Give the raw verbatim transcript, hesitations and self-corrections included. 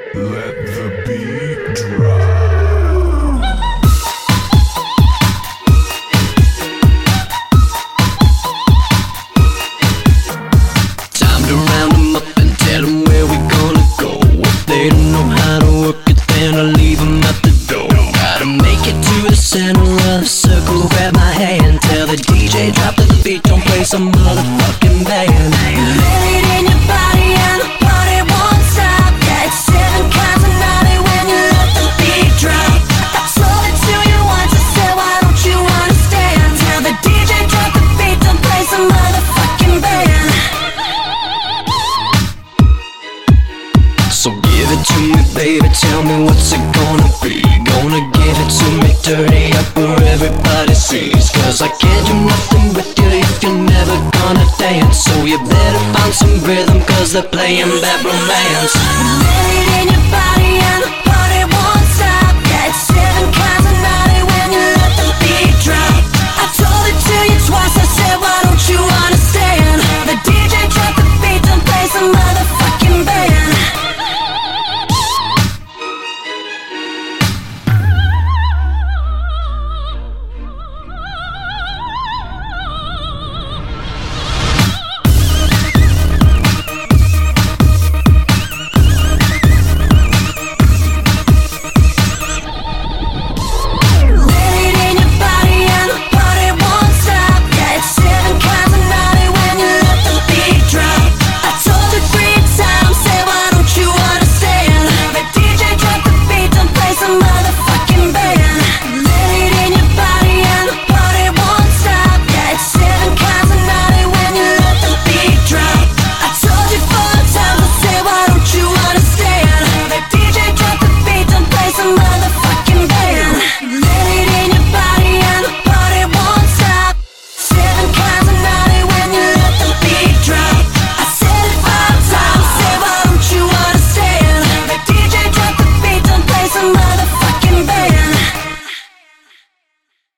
Let the beat drop. Time to round them up and tell them where we gonna go. If they don't know how to work it, then I'll leave them at the door. Gotta make it to the center of the circle, grab my hand, tell the D J drop the beat, don't play some motherfucking band. Feel it in your body and the party won't stop. Yeah, it's seven kinds of naughty when you let the beat drop. I told it to you once, I said why don't you understand? Tell the D J drop the beat, don't play some motherfucking band. So give it to me, baby, tell me what's it gonna be. Gonna give it to me dirty up where everybody sees. Cause I can't do nothing with you if you're never gonna dance. So you better find some rhythm, cause they're playing bad romance. Feel it in your body.